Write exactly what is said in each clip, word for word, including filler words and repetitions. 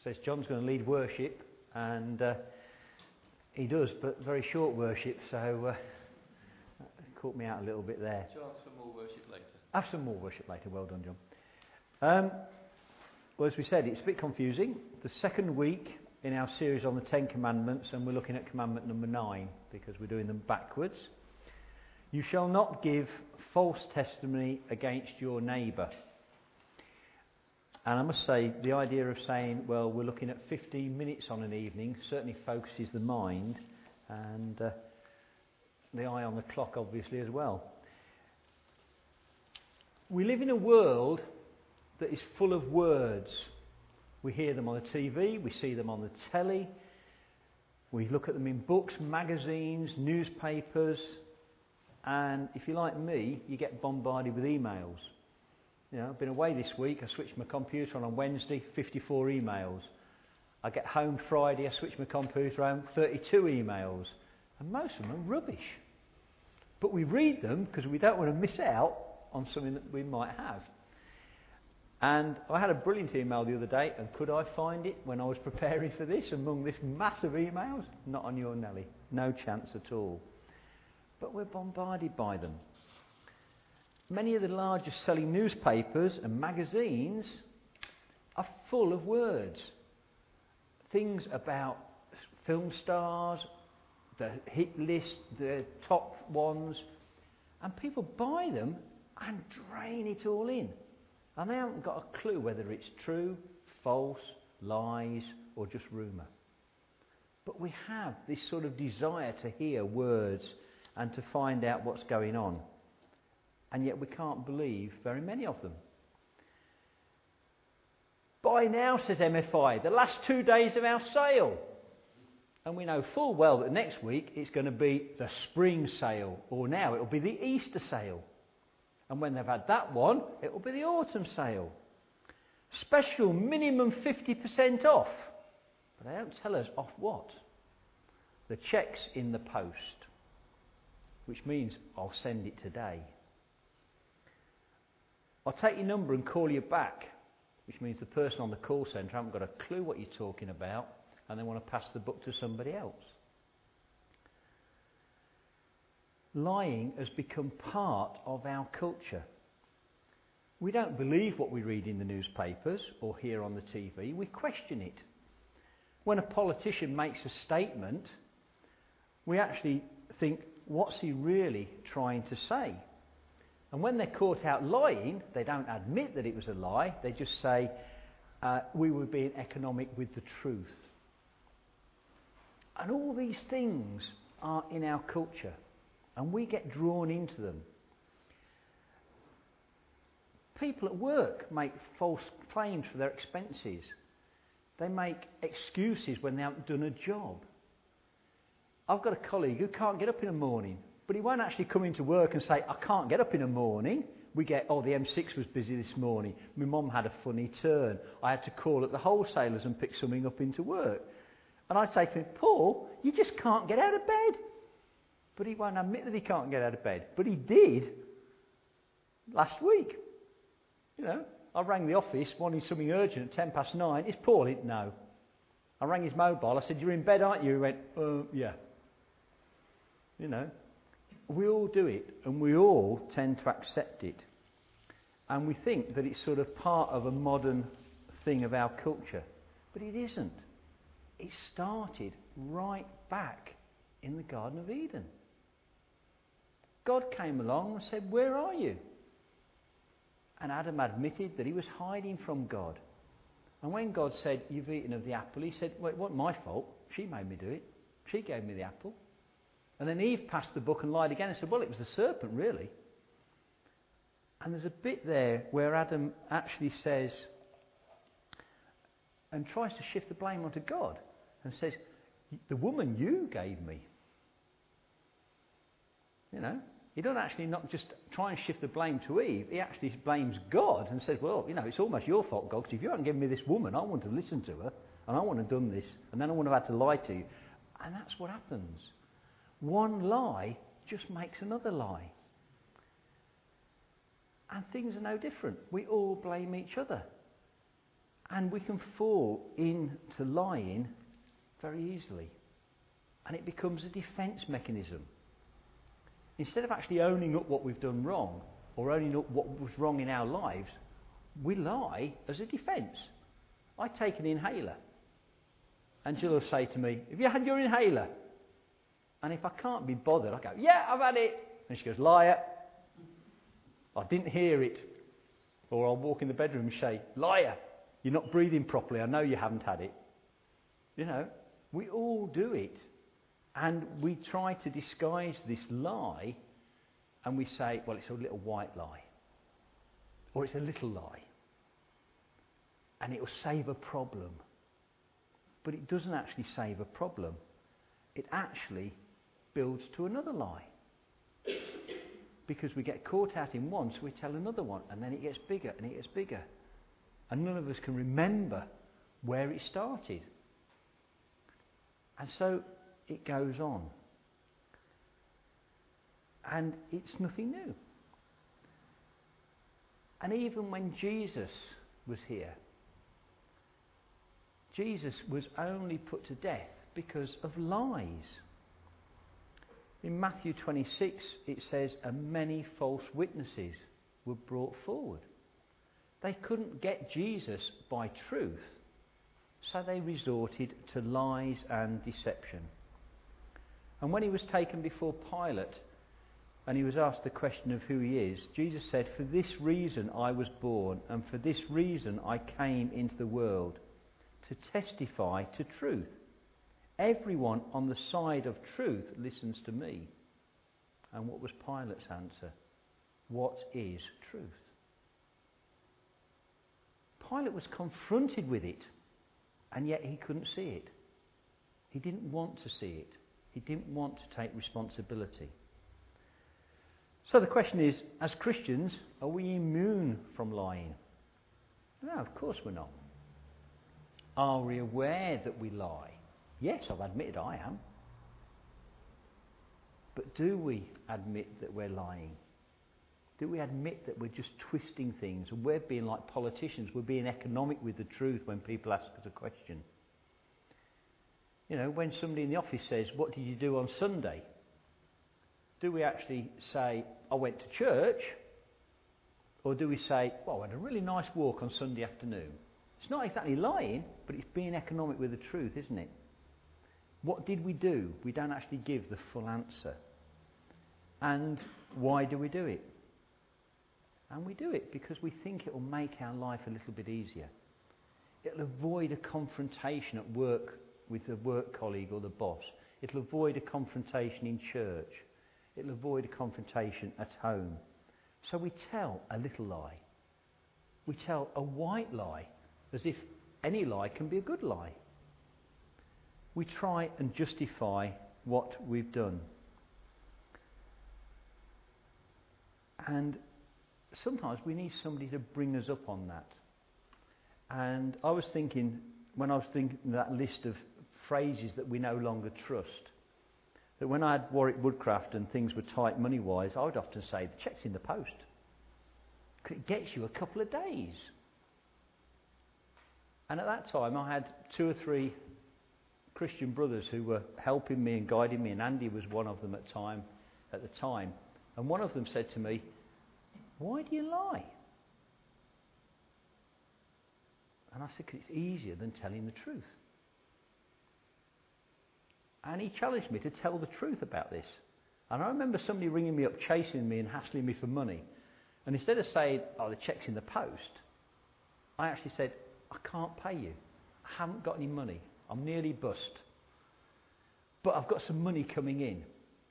says John's going to lead worship, and uh, he does, but very short worship, so uh, that caught me out a little bit there. Chance for more worship later. Have some more worship later. Well done, John. Um, well, as we said, it's a bit confusing. The second week in our series on the Ten Commandments, and we're looking at commandment number nine because we're doing them backwards. You shall not give false testimony against your neighbour. And I must say, the idea of saying, well, we're looking at fifteen minutes on an evening certainly focuses the mind and uh, the eye on the clock, obviously, as well. We live in a world that is full of words. We hear them on the T V, we see them on the telly, we look at them in books, magazines, newspapers, and if you're like me, you get bombarded with emails. You know, I've been away this week, I switched my computer on on Wednesday, fifty-four emails. I get home Friday, I switch my computer on, thirty-two emails. And most of them are rubbish. But we read them because we don't want to miss out on something that we might have. And I had a brilliant email the other day, and could I find it when I was preparing for this among this mass of emails? Not on your Nelly. No chance at all. But we're bombarded by them. Many of the largest selling newspapers and magazines are full of words. Things about film stars, the hit list, the top ones, and people buy them and drain it all in. And they haven't got a clue whether it's true, false, lies, or just rumour. But we have this sort of desire to hear words and to find out what's going on. And yet we can't believe very many of them. Buy now, says M F I, the last two days of our sale. And we know full well that next week it's going to be the spring sale, or now it'll be the Easter sale. And when they've had that one, it will be the autumn sale. Special minimum fifty percent off. But they don't tell us off what. The cheque's in the post. Which means I'll send it today. I'll take your number and call you back. Which means the person on the call centre hasn't got a clue what you're talking about, and they want to pass the book to somebody else. Lying has become part of our culture. We don't believe what we read in the newspapers or hear on the T V. We question it. When a politician makes a statement, we actually think, what's he really trying to say? And when they're caught out lying, they don't admit that it was a lie. They just say, uh, we were being economic with the truth. And all these things are in our culture. And we get drawn into them. People at work make false claims for their expenses. They make excuses when they haven't done a job. I've got a colleague who can't get up in the morning, but he won't actually come into work and say, I can't get up in the morning. We get, oh, the M six was busy this morning. My mum had a funny turn. I had to call at the wholesalers and pick something up into work. And I say to him, Paul, you just can't get out of bed. But he won't admit that he can't get out of bed. But he did last week. You know, I rang the office wanting something urgent at ten past nine. Is Paul in? No. I rang his mobile. I said, you're in bed, aren't you? He went, uh, yeah. You know, we all do it, and we all tend to accept it. And we think that it's sort of part of a modern thing of our culture. But it isn't. It started right back in the Garden of Eden. God came along and said, where are you? And Adam admitted that he was hiding from God. And when God said, you've eaten of the apple, he said, well, it wasn't my fault. She made me do it. She gave me the apple. And then Eve passed the book and lied again and said, well, it was the serpent, really. And there's a bit there where Adam actually says, and tries to shift the blame onto God, and says, the woman you gave me. You know, he doesn't actually not just try and shift the blame to Eve, he actually blames God and says, well, you know, it's almost your fault, God, because if you hadn't given me this woman, I wouldn't have listened to her, and I wouldn't have done this, and then I wouldn't have had to lie to you. And that's what happens. One lie just makes another lie. And things are no different. We all blame each other. And we can fall into lying very easily. And it becomes a defence mechanism. Instead of actually owning up what we've done wrong, or owning up what was wrong in our lives, we lie as a defence. I take an inhaler. And Jill will say to me, have you had your inhaler? And if I can't be bothered, I go, yeah, I've had it. And she goes, liar. I didn't hear it. Or I'll walk in the bedroom and say, liar, you're not breathing properly. I know you haven't had it. You know, we all do it. And we try to disguise this lie and we say, well, it's a little white lie. Or it's a little lie. And it will save a problem. But it doesn't actually save a problem. It actually builds to another lie. Because we get caught out in one, so we tell another one, and then it gets bigger and it gets bigger. And none of us can remember where it started. And so it goes on. And it's nothing new. And even when Jesus was here, Jesus was only put to death because of lies. In Matthew twenty-six it says, and many false witnesses were brought forward. They couldn't get Jesus by truth, so they resorted to lies and deception. And when he was taken before Pilate and he was asked the question of who he is, Jesus said, for this reason I was born, and for this reason I came into the world, to testify to truth. Everyone on the side of truth listens to me. And what was Pilate's answer? What is truth? Pilate was confronted with it, and yet he couldn't see it. He didn't want to see it. He didn't want to take responsibility. So the question is, as Christians, are we immune from lying? No, of course we're not. Are we aware that we lie? Yes, I've admitted I am. But do we admit that we're lying? Do we admit that we're just twisting things? And we're being like politicians. We're being economic with the truth when people ask us a question. You know, when somebody in the office says, what did you do on Sunday? Do we actually say, I went to church? Or do we say, well, I had a really nice walk on Sunday afternoon? It's not exactly lying, but it's being economic with the truth, isn't it? What did we do? We don't actually give the full answer. And why do we do it? And we do it because we think it will make our life a little bit easier. It'll avoid a confrontation at work with the work colleague or the boss. It'll avoid a confrontation in church. It'll avoid a confrontation at home. So we tell a little lie. We tell a white lie, as if any lie can be a good lie. We try and justify what we've done. And sometimes we need somebody to bring us up on that. And I was thinking, when I was thinking that list of phrases that we no longer trust, that when I had Warwick Woodcraft and things were tight money-wise, I would often say, the cheque's in the post. Because it gets you a couple of days. And at that time I had two or three Christian brothers who were helping me and guiding me, and Andy was one of them at time at the time. And one of them said to me, why do you lie? And I said, because it's easier than telling the truth. And he challenged me to tell the truth about this. And I remember somebody ringing me up, chasing me and hassling me for money. And instead of saying, oh, the cheque's in the post, I actually said, I can't pay you. I haven't got any money. I'm nearly bust. But I've got some money coming in.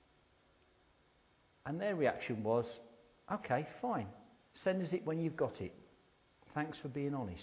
And their reaction was, okay, fine. Send us it when you've got it. Thanks for being honest.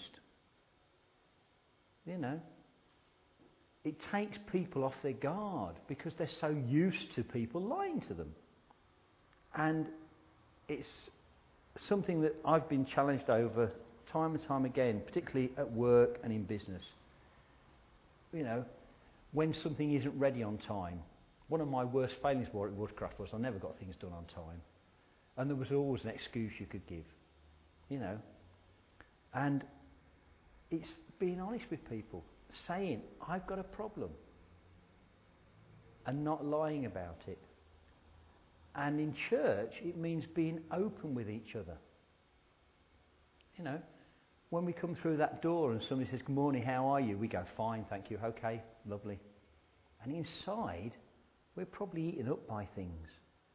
You know, it takes people off their guard because they're so used to people lying to them. And it's something that I've been challenged over time and time again, particularly at work and in business. You know, when something isn't ready on time. One of my worst failings at Woodcraft was I never got things done on time. And there was always an excuse you could give, you know. And it's being honest with people, saying, I've got a problem, and not lying about it. And in church, it means being open with each other. You know, when we come through that door and somebody says, good morning, how are you? We go, fine, thank you, okay, lovely. And inside, we're probably eaten up by things.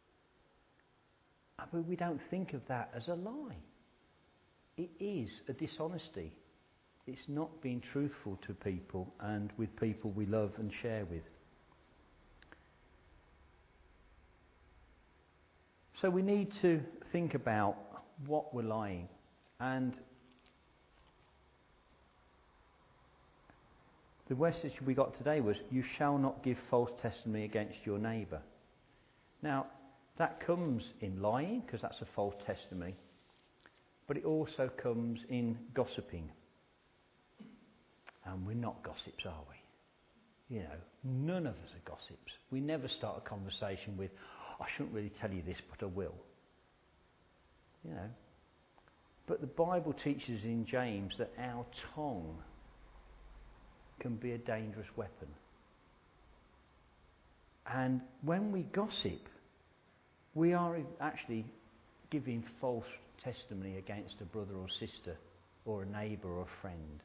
But we don't think of that as a lie. It is a dishonesty. It's not being truthful to people and with people we love and share with. So we need to think about what we're lying. And the message we got today was, you shall not give false testimony against your neighbour. Now, that comes in lying, because that's a false testimony. But it also comes in gossiping. And we're not gossips, are we? You know, none of us are gossips. We never start a conversation with, I shouldn't really tell you this, but I will. You know. But the Bible teaches in James that our tongue can be a dangerous weapon. And when we gossip, we are actually giving false testimony against a brother or sister or a neighbour or a friend.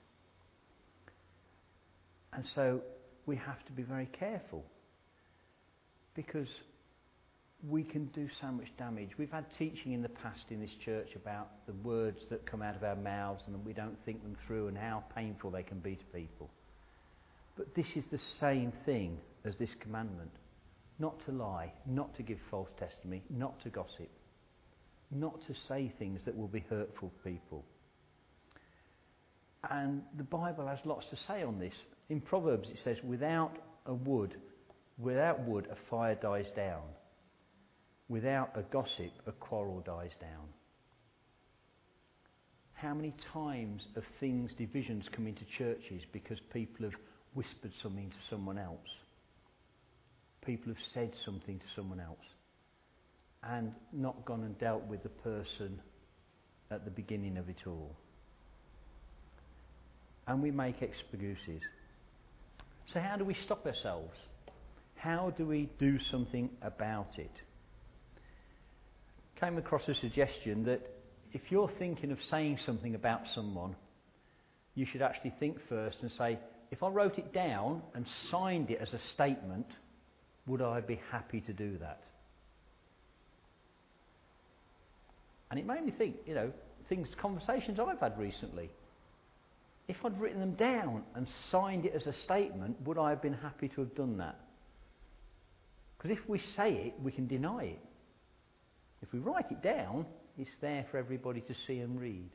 And so we have to be very careful, because we can do so much damage. We've had teaching in the past in this church about the words that come out of our mouths and we don't think them through and how painful they can be to people. But this is the same thing as this commandment. Not to lie, not to give false testimony, not to gossip, not to say things that will be hurtful to people. And the Bible has lots to say on this. In Proverbs it says, without a wood, without wood a fire dies down. Without a gossip a quarrel dies down. How many times have things, divisions come into churches because people have whispered something to someone else? People have said something to someone else and not gone and dealt with the person at the beginning of it all. And we make excuses. So how do we stop ourselves? How do we do something about it? Came across a suggestion that if you're thinking of saying something about someone, you should actually think first and say, if I wrote it down and signed it as a statement, would I be happy to do that? And it made me think, you know, things, conversations I've had recently. If I'd written them down and signed it as a statement, would I have been happy to have done that? Because if we say it, we can deny it. If we write it down, it's there for everybody to see and read.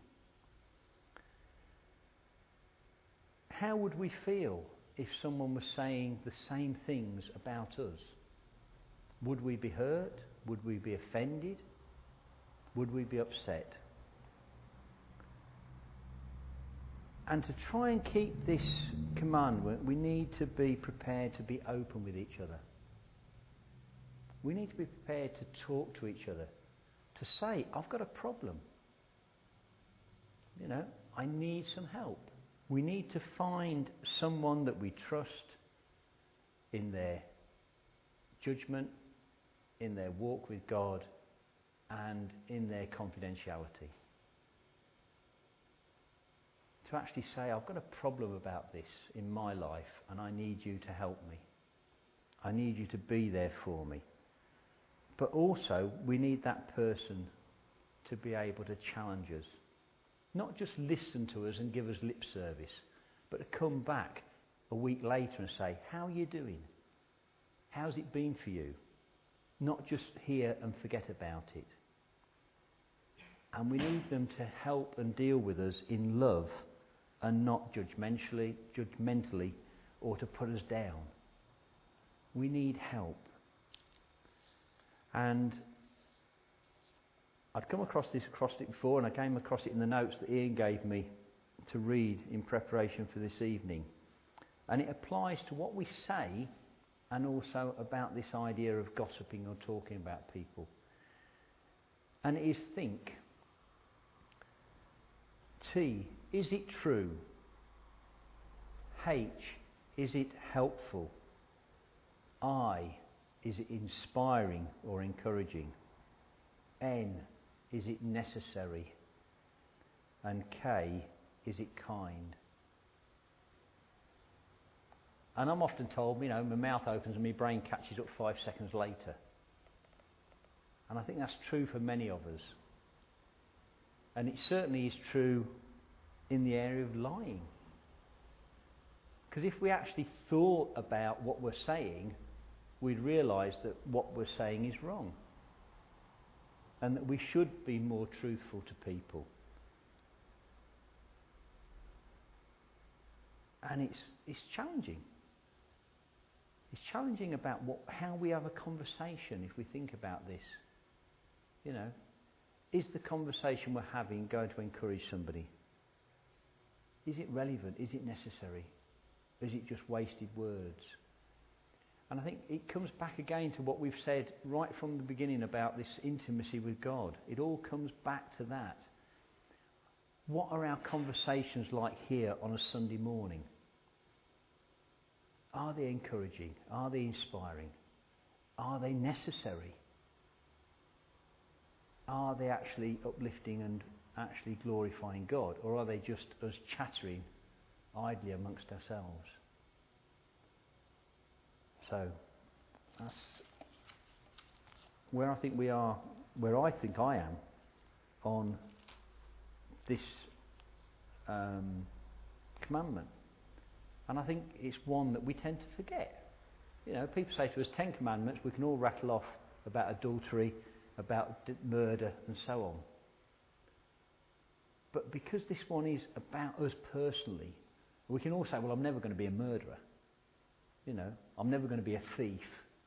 How would we feel if someone was saying the same things about us? Would we be hurt? Would we be offended? Would we be upset? And to try and keep this commandment, we need to be prepared to be open with each other. We need to be prepared to talk to each other, to say, I've got a problem. You know, I need some help. We need to find someone that we trust in their judgment, in their walk with God, and in their confidentiality. To actually say, I've got a problem about this in my life and I need you to help me. I need you to be there for me. But also, we need that person to be able to challenge us. Not just listen to us and give us lip service, but to come back a week later and say, how are you doing? How's it been for you? Not just hear and forget about it. And we need them to help and deal with us in love and not judgmentally, judgmentally or to put us down. We need help. And I'd come across this acrostic before, and I came across it in the notes that Ian gave me to read in preparation for this evening. And it applies to what we say and also about this idea of gossiping or talking about people. And it is think. T, is it true H, is it helpful? I, is it inspiring or encouraging? N, is it necessary? And K, is it kind? And I'm often told, you know, my mouth opens and my brain catches up five seconds later. And I think that's true for many of us. And it certainly is true in the area of lying. Because if we actually thought about what we're saying, we'd realise that what we're saying is wrong. And that we should be more truthful to people. And it's it's challenging. It's challenging about what how we have a conversation if we think about this. You know, is the conversation we're having going to encourage somebody? Is it relevant? Is it necessary? Is it just wasted words? And I think it comes back again to what we've said right from the beginning about this intimacy with God. It all comes back to that. What are our conversations like here on a Sunday morning? Are they encouraging? Are they inspiring? Are they necessary? Are they actually uplifting and actually glorifying God? Or are they just us chattering idly amongst ourselves? So, that's where I think we are, where I think I am on this um, commandment. And I think it's one that we tend to forget. You know, people say to us, Ten Commandments, we can all rattle off about adultery, about d- murder and so on. But because this one is about us personally, we can all say, well, I'm never going to be a murderer. You know, I'm never going to be a thief.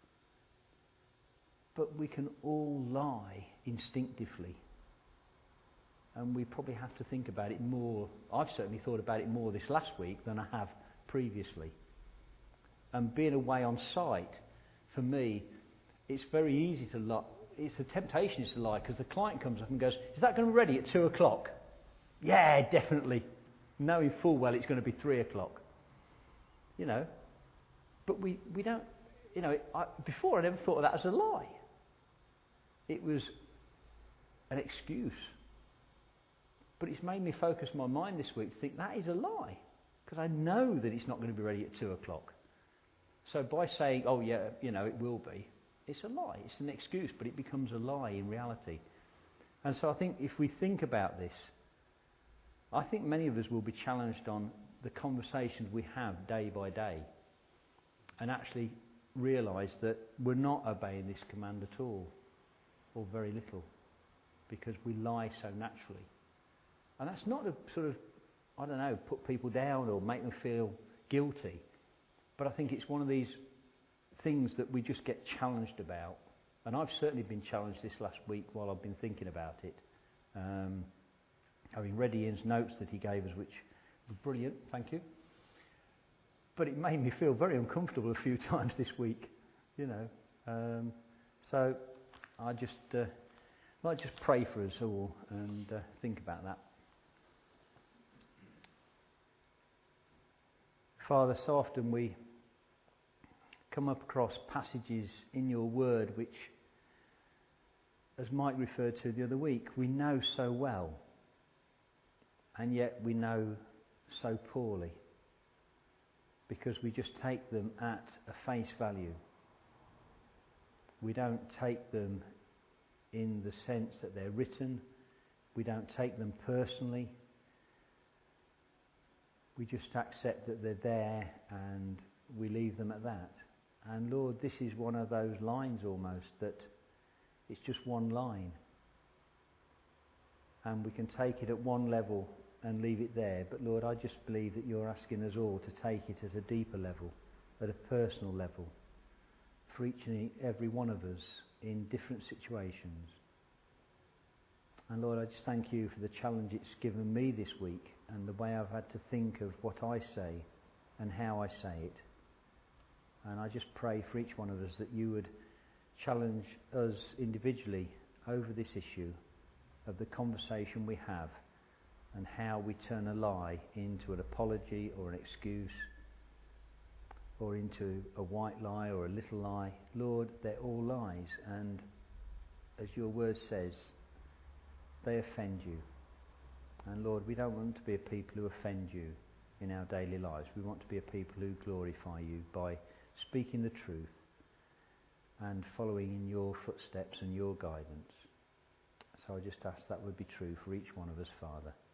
But we can all lie instinctively. And we probably have to think about it more. I've certainly thought about it more this last week than I have previously. And being away on site, for me, it's very easy to lie. It's a temptation is to lie because the client comes up and goes, is that going to be ready at two o'clock? Yeah, definitely. Knowing full well it's going to be three o'clock. You know. But we, we don't, you know, I, before I never thought of that as a lie. It was an excuse. But it's made me focus my mind this week to think that is a lie. Because I know that it's not going to be ready at two o'clock. So by saying, oh yeah, you know, it will be, it's a lie. It's an excuse, but it becomes a lie in reality. And so I think if we think about this, I think many of us will be challenged on the conversations we have day by day. And actually realise that we're not obeying this command at all, or very little, because we lie so naturally. And that's not to sort of, I don't know, put people down or make them feel guilty, but I think it's one of these things that we just get challenged about. And I've certainly been challenged this last week while I've been thinking about it. Um, having read Ian's notes that he gave us, which were brilliant, thank you. But it made me feel very uncomfortable a few times this week, you know. Um, so I just uh, might just pray for us all and uh, think about that. Father, so often we come up across passages in your word which, as Mike referred to the other week, we know so well, and yet we know so poorly. Because we just take them at a face value. We don't take them in the sense that they're written. We don't take them personally. We just accept that they're there and we leave them at that. And Lord, this is one of those lines almost that it's just one line. And we can take it at one level and leave it there. But Lord, I just believe that you're asking us all to take it at a deeper level, at a personal level, for each and every one of us in different situations. And Lord, I just thank you for the challenge it's given me this week and the way I've had to think of what I say and how I say it. And I just pray for each one of us that you would challenge us individually over this issue of the conversation we have and how we turn a lie into an apology or an excuse or into a white lie or a little lie. Lord, they're all lies, and as your word says, they offend you. And Lord, we don't want to be a people who offend you in our daily lives. We want to be a people who glorify you by speaking the truth and following in your footsteps and your guidance. So I just ask that would be true for each one of us, Father.